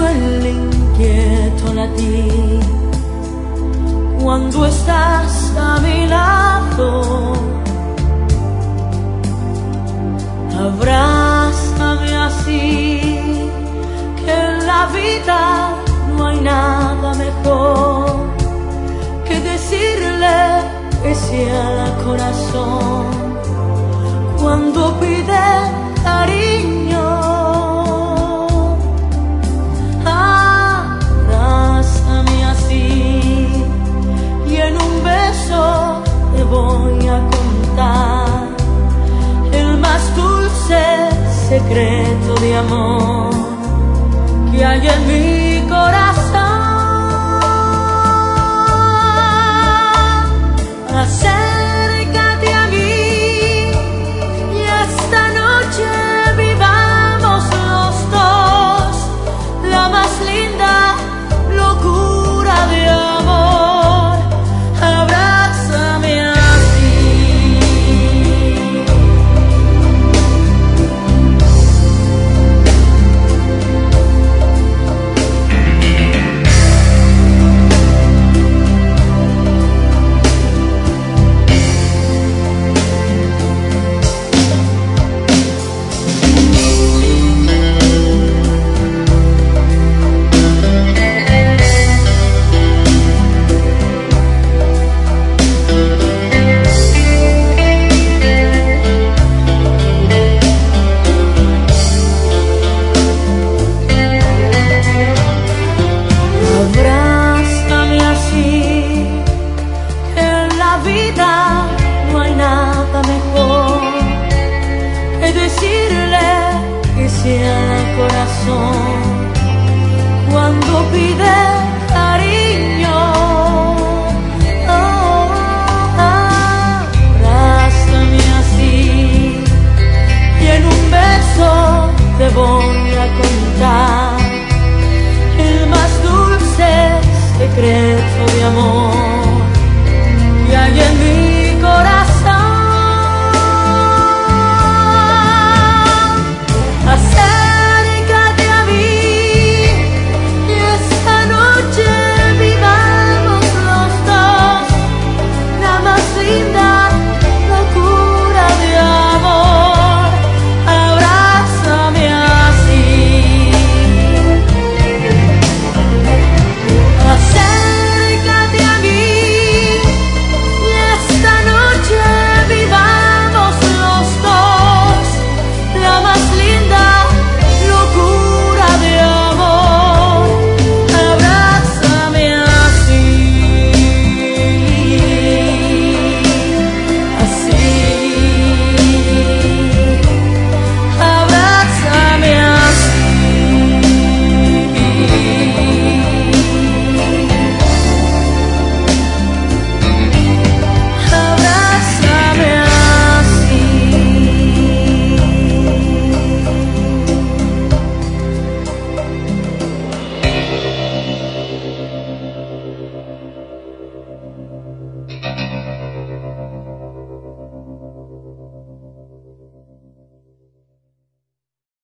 el inquieto latir cuando estás a mi lado. Abrázame así, que en la vida no hay nada mejor que decirle que sí al corazón cuando pide cariño. Abrázame así y en un beso te voy a contar el más dulce secreto de amor que hay en mi corazón. Acércate a mí y esta noche vivamos los dos la más linda locura de amor. Abrázame así. No hay nada mejor que decirle que sea el corazón cuando pide cariño. Abrázame así y en un beso te voy a contar